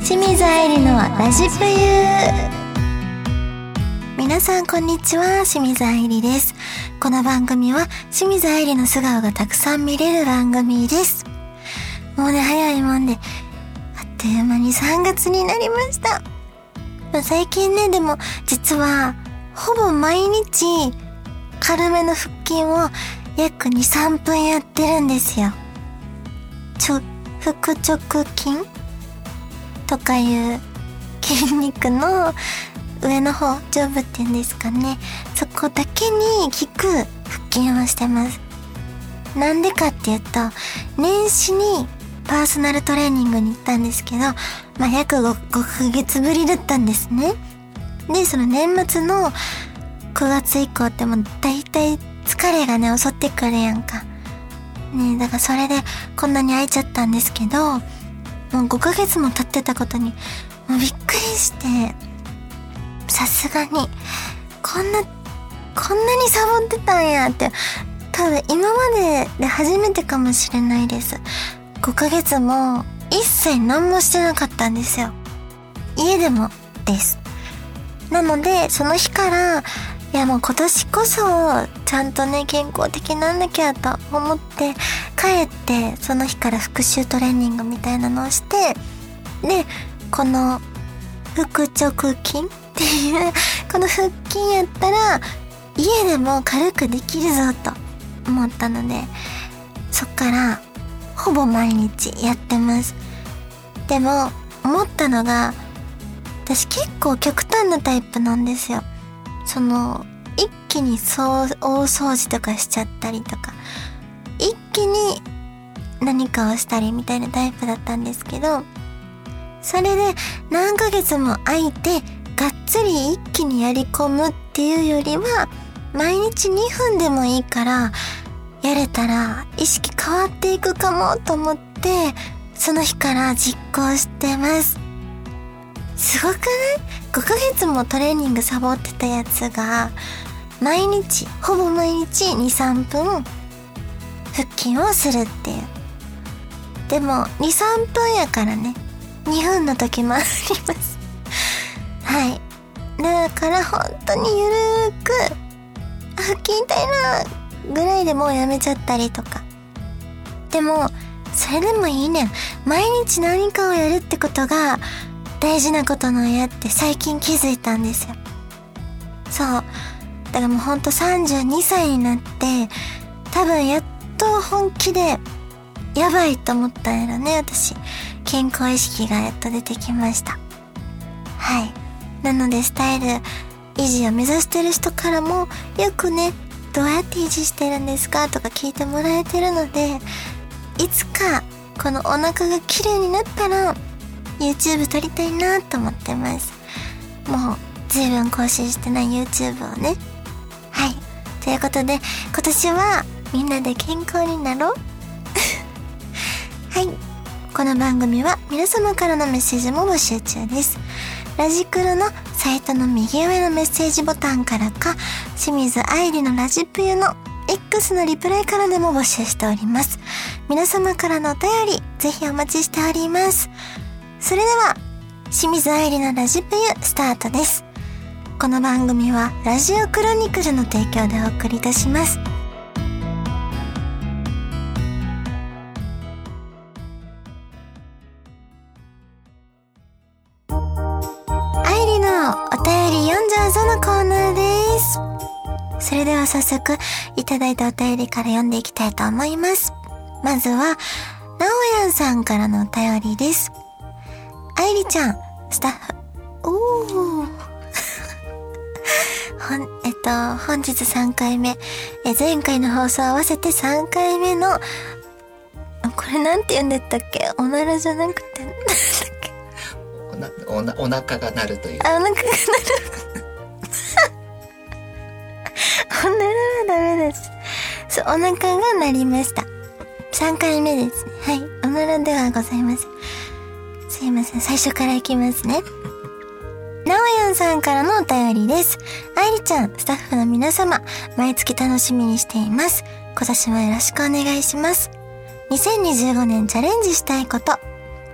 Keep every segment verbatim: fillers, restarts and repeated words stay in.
清水愛理のラジプユ。皆さんこんにちは、清水愛理です。この番組は清水愛理の素顔がたくさん見れる番組です。もうね、早いもんであっという間にさんがつになりました。最近ね、でも実はほぼ毎日軽めの腹筋を約 にさんぷんやってるんですよ。ちょ腹直筋とかいう筋肉の上の方、上部っていうんですかね、そこだけに効く腹筋をしてます。なんでかっていうと、年始にパーソナルトレーニングに行ったんですけど、まあ、約 5, 5ヶ月ぶりだったんですね。で、その年末のくがつ以降ってもう大体疲れがね襲ってくるやんかね。だからそれでこんなに空いちゃったんですけど、もうごかげつも経ってたことにもうびっくりして、さすがにこんなこんなにサボってたんやって、多分今までで初めてかもしれないです。ごかげつも一切何もしてなかったんですよ。家でもです。なのでその日から、いやもう今年こそちゃんとね健康的なんなきゃと思って帰って、その日から復習トレーニングみたいなのをして、でこの腹直筋っていうこの腹筋やったら家でも軽くできるぞと思ったので、そっからほぼ毎日やってます。でも思ったのが、私結構極端なタイプなんですよ。その一気にそう大掃除とかしちゃったりとか、一気に何かをしたりみたいなタイプだったんですけど、それで何ヶ月も空いてがっつり一気にやり込むっていうよりは、毎日にふんでもいいからやれたら意識変わっていくかもと思って、その日から実行してます。すごくない？ ご ヶ月もトレーニングサボってたやつが毎日ほぼ毎日 にさんぷん腹筋をするっていう。でも にさんぷんやからね、にふんの時もありますはい。だから本当にゆるーく腹筋痛いなぐらいでもうやめちゃったりとか。でもそれでもいいねん。毎日何かをやるってことが大事なことなんやって最近気づいたんですよ。そうだからもうほんとさんじゅうにさいになって、多分やっと本気でやばいと思ったんやろね。私健康意識がやっと出てきました。はい。なのでスタイル維持を目指してる人からもよくね、どうやって維持してるんですかとか聞いてもらえてるので、いつかこのお腹が綺麗になったら YouTube 撮りたいなと思ってます。もうずいぶん更新してない YouTube をね。はい。ということで今年はみんなで健康になろうはい。この番組は皆様からのメッセージも募集中です。ラジクロのサイトの右上のメッセージボタンからか、清水愛理のラジプユの X のリプライからでも募集しております。皆様からのお便りぜひお待ちしております。それでは清水愛理のラジプユスタートです。この番組はラジオクロニクルの提供でお送りいたします。愛理のお便り読んじゃうぞのコーナーです。それでは早速いただいたお便りから読んでいきたいと思います。まずはなおやんさんからのお便りです。愛理ちゃん、スタッフおーほんえっと本日さんかいめ、え前回の放送合わせてさんかいめの、これなんて言うんだったっけ、おならじゃなくてなんだっけ、 おなおなお腹が鳴るという、 あ、お腹が鳴るおならはダメです。そう、お腹が鳴りました。さんかいめですね。はい、おならではございません。すいません、最初からいきますね。なおやんさんからのお便りです。愛理ちゃん、スタッフの皆様、毎月楽しみにしています。今年もよろしくお願いします。にせんにじゅうごねんチャレンジしたいこと。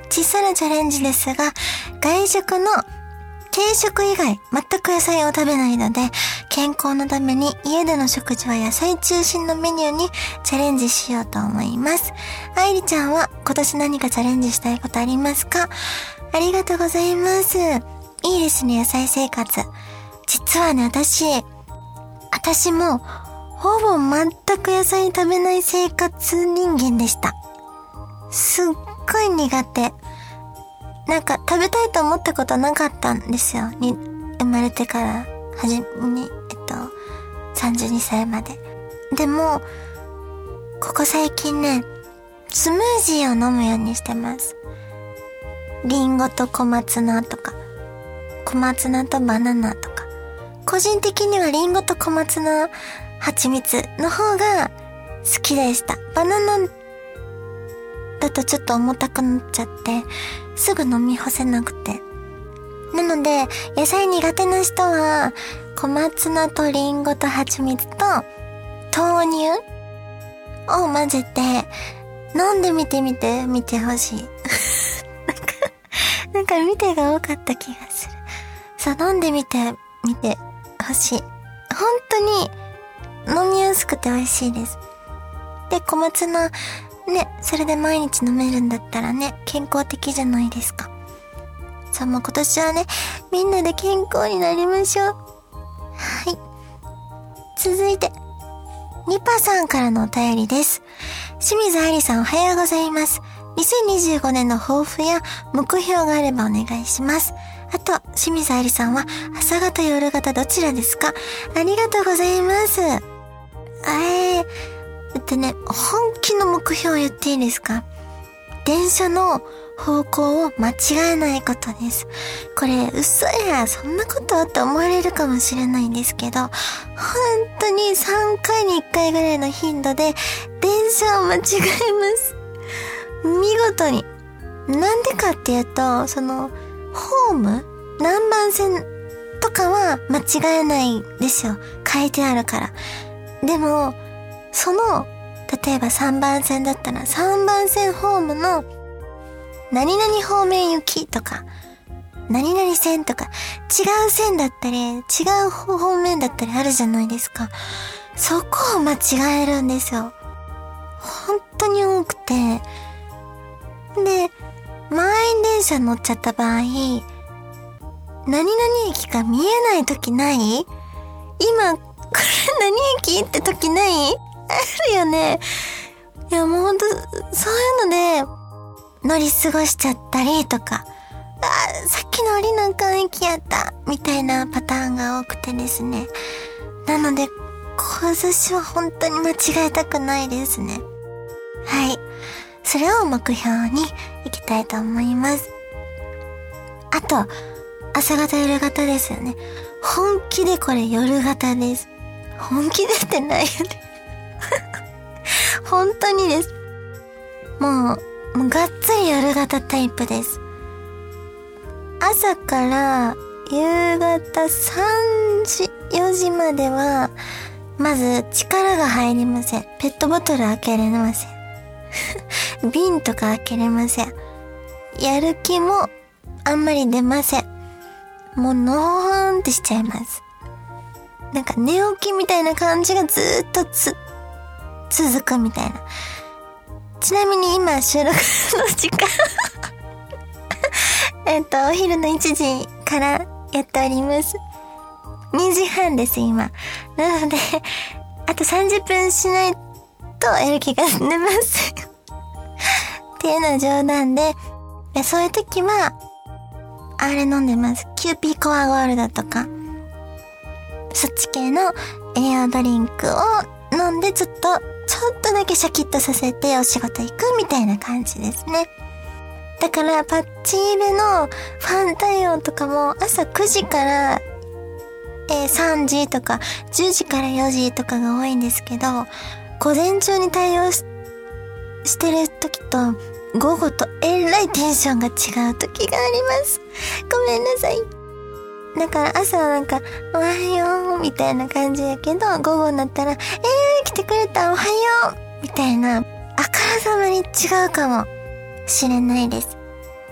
小さなチャレンジですが、外食の軽食以外全く野菜を食べないので、健康のために家での食事は野菜中心のメニューにチャレンジしようと思います。愛理ちゃんは今年何かチャレンジしたいことありますか？ありがとうございます。いいですね、野菜生活。実はね、私、私もほぼ全く野菜食べない生活人間でした。すっごい苦手。なんか食べたいと思ったことなかったんですよ。に、生まれてからはじめに、えっと、さんじゅうにさいまで。でも、ここ最近ね、スムージーを飲むようにしてます。リンゴと小松菜とか、小松菜とバナナとか。個人的にはリンゴと小松菜、蜂蜜の方が好きでした。バナナだとちょっと重たくなっちゃって、すぐ飲み干せなくて。なので、野菜苦手な人は、小松菜とリンゴと蜂蜜と豆乳を混ぜて、飲んでみてみて、見てほしい。なんか、なんか見てが多かった気がする。さあ、飲んでみて、みてほしい。本当に飲みやすくて美味しいです。で、小松菜、ね、それで毎日飲めるんだったらね、健康的じゃないですか。さあ、もう今年はね、みんなで健康になりましょう。はい。続いて、ニパさんからのお便りです。清水愛理さん、おはようございます。にせんにじゅうごねんの抱負や目標があればお願いします。あと、清水愛理さんは朝方夜方どちらですか？ありがとうございます。えー、だってね、本気の目標を言っていいですか？電車の方向を間違えないことです。これ、嘘や、そんなことあって思われるかもしれないんですけど、本当にさんかいにいっかいぐらいの頻度で電車を間違えます。見事に。なんでかっていうと、その、ホーム？何番線とかは間違えないんですよ。書いてあるから。でも、その、例えばさんばん線だったらさんばん線ホームの何々方面行きとか、何々線とか、違う線だったり、違う方面だったりあるじゃないですか。そこを間違えるんですよ。本当に多くて。で、満員電車乗っちゃった場合、何々駅か見えない時ない？今、これ何駅って時ない？あるよね。いや、もうほんと、そういうので、乗り過ごしちゃったりとか、あ、さっきの降りなんか駅やった、みたいなパターンが多くてですね。なので、今年は本当に間違えたくないですね。はい。それを目標に行きたいと思います。あと、朝方夜型ですよね。本気でこれ夜型です。本気でってないよね。本当にです。もう、もうがっつり夜型タイプです。朝から夕方さんじ、よじまでは、まず力が入りません。ペットボトル開けれません。瓶とか開けれません。やる気もあんまり出ません。もうのーんってしちゃいます。なんか寝起きみたいな感じがずーっとつ、続くみたいな。ちなみに今収録の時間えっと、お昼のいちじからやっております。にじはんです、今。なので、あとさんじゅっぷんしないとやる気が出ます。っていうのは冗談で、そういう時は、あれ飲んでます。キューピーコアゴールドとか、そっち系の栄養ドリンクを飲んでちょっと、ちょっとだけシャキッとさせてお仕事行くみたいな感じですね。だからパッチ入れのファン対応とかも朝くじから、えー、さんじとかじゅうじからよじとかが多いんですけど、午前中に対応 し, してる時と午後とえらいテンションが違う時があります。ごめんなさい。だから朝はなんかおはようみたいな感じやけど、午後になったらえー来てくれたおはようみたいな、あからさまに違うかもしれないです。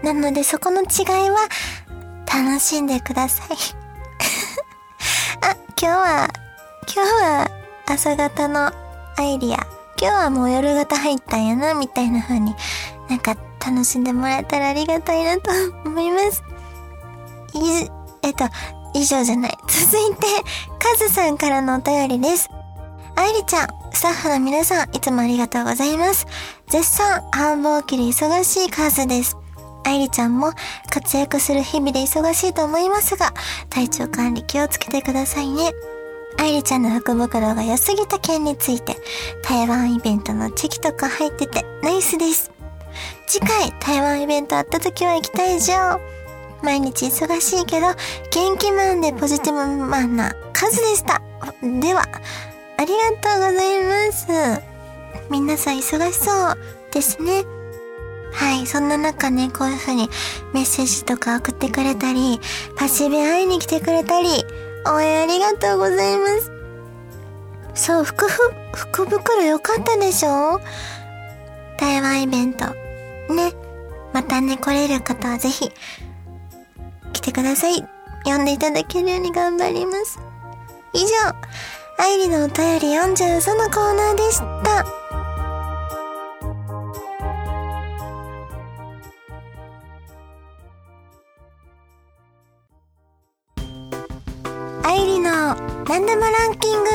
なのでそこの違いは楽しんでくださいあ、今日は今日は朝方のアイリア、今日はもう夜型入ったんやなみたいな風になんか楽しんでもらえたらありがたいなと思います。いえっと以上じゃない。続いてカズさんからのお便りです。アイリちゃん、スタッフの皆さん、いつもありがとうございます。絶賛繁忙期で忙しいカズです。アイリちゃんも活躍する日々で忙しいと思いますが、体調管理気をつけてくださいね。アイリちゃんの福袋が良すぎた件について、台湾イベントのチェキとか入っててナイスです。次回台湾イベントあった時は行きたいじゃん。毎日忙しいけど元気マンでポジティブマンなカズでした。ではありがとうございます。皆さん忙しそうですね。はい、そんな中ね、こういう風にメッセージとか送ってくれたり、パシビ会いに来てくれたり、応援ありがとうございます。そう、福ふ、福袋よかったでしょ？台湾イベント。ね。またね、来れる方はぜひ、来てください。読んでいただけるように頑張ります。以上、アイリのお便り読んじゃうそのコーナーでした。アイリのなんでもランキング。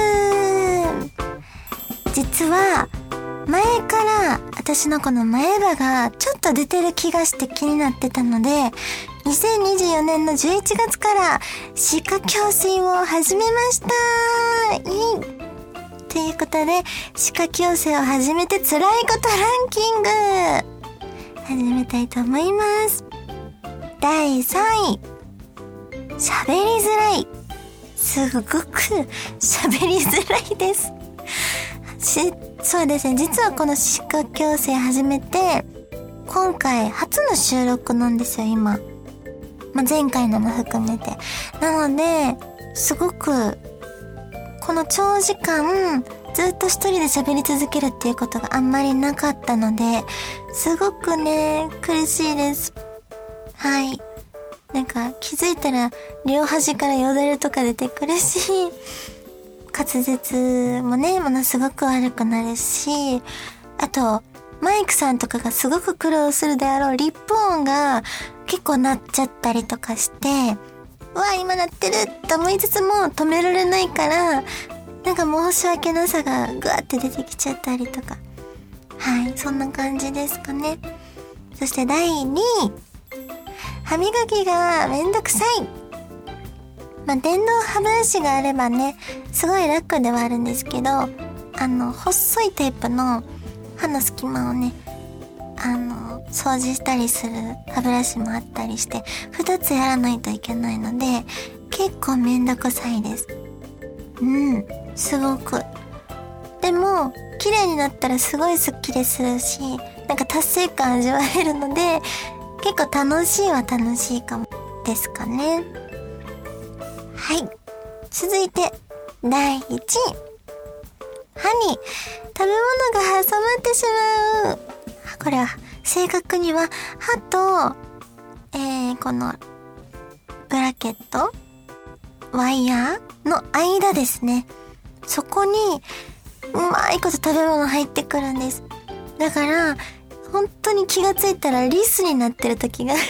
実は前から私のこの前歯がちょっと出てる気がして気になってたので、にせんにじゅうよねんのじゅういちがつから歯科矯正を始めました。イエイということで、歯科矯正を始めて辛いことランキング始めたいと思います。だいさんい、喋りづらい。すごく喋りづらいです。し、そうですね。実はこの歯科矯正始めて、今回初の収録なんですよ、今。まあ、前回のも含めて。なので、すごく、この長時間、ずっと一人で喋り続けるっていうことがあんまりなかったので、すごくね、苦しいです。はい。なんか気づいたら両端からよだれとか出てくるし、滑舌もね、ものすごく悪くなるし、あと、マイクさんとかがすごく苦労するであろうリップ音が結構鳴っちゃったりとかして、うわ、今鳴ってると思いつつも止められないから、なんか申し訳なさがぐわって出てきちゃったりとか。はい、そんな感じですかね。そしてだいにい、歯磨きがめんどくさい。まあ、電動歯ブラシがあればね、すごい楽ではあるんですけど、あの、細いタイプの歯の隙間をね、あの、掃除したりする歯ブラシもあったりして、二つやらないといけないので、結構めんどくさいです。うん、すごく。でも、綺麗になったらすごいスッキリするし、なんか達成感味わえるので、結構楽しいは楽しいかもですかね。はい。続いて、だいいちい。歯に食べ物が挟まってしまう。これは、正確には、歯と、えー、この、ブラケットワイヤーの間ですね。そこに、うまいこと食べ物入ってくるんです。だから、本当に気がついたらリスになってる時がある。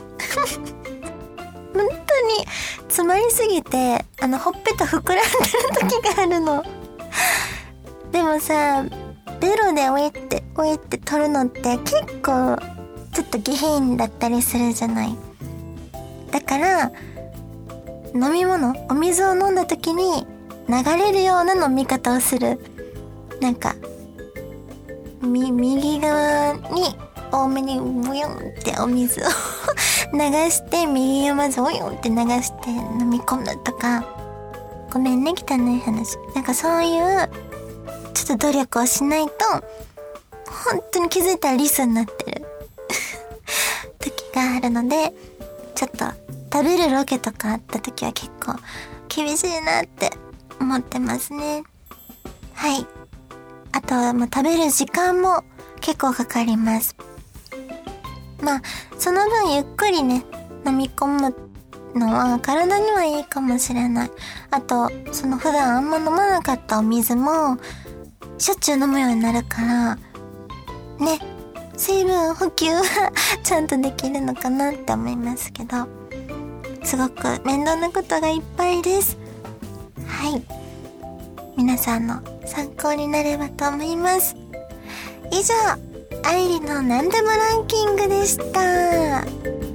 本当に詰まりすぎて、あの、ほっぺた膨らんでる時があるの。でもさ、ベロでおえって、おえって取るのって結構、ちょっと下品だったりするじゃない。だから、飲み物、お水を飲んだ時に流れるような飲み方をする。なんか、み、右側に多めにブヨンってお水を流して、右をまずブヨンって流して飲み込むとか、ごめんね、汚い話。なんかそういう、ちょっと努力をしないと、本当に気づいたらリスになってる時があるので、ちょっと食べるロケとかあった時は結構厳しいなって思ってますね。はい。あとはもう食べる時間も結構かかります。 まあその分ゆっくりね飲み込むのは体にはいいかもしれない。あとその普段あんま飲まなかったお水もしょっちゅう飲むようになるからね、水分補給はちゃんとできるのかなって思いますけど、すごく面倒なことがいっぱいです。はい、皆さんの参考になればと思います。以上、愛理のなんでもランキングでした。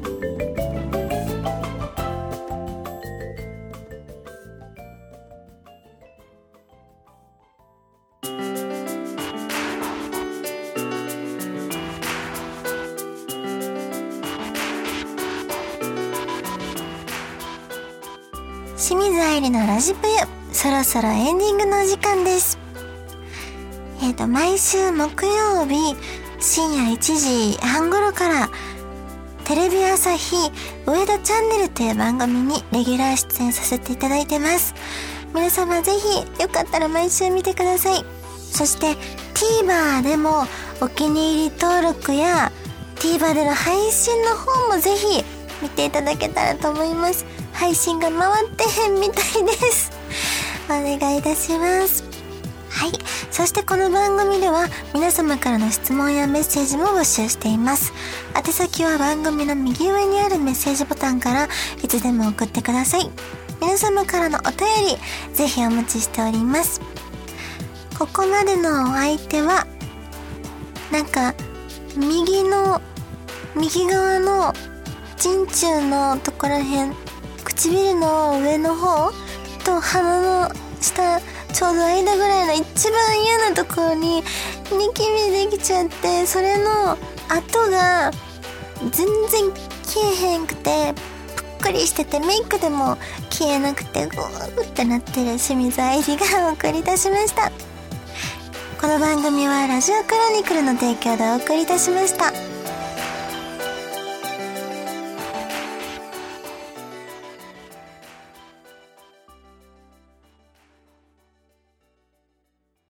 清水愛理のラジプユ、そろそろエンディングのお時間です。えーと、毎週木曜日深夜いちじはん頃からテレビ朝日上田チャンネルという番組にレギュラー出演させていただいてます。皆様ぜひよかったら毎週見てください。そして TVer でもお気に入り登録や TVer での配信の方もぜひ見ていただけたらと思います。配信が回ってへんみたいです。お願いいたします。はい。そしてこの番組では皆様からの質問やメッセージも募集しています。宛先は番組の右上にあるメッセージボタンからいつでも送ってください。皆様からのお便りぜひお待ちしております。ここまでのお相手はなんか右の右側の人中のところへん、唇の上の方と鼻の下ちょうど間ぐらいの一番嫌なところにニキビできちゃって、それの跡が全然消えへんくてぷっくりしてて、メイクでも消えなくてゴーってなってる清水愛理がお送りいたしました。この番組はラジオクロニクルの提供でお送りいたしました。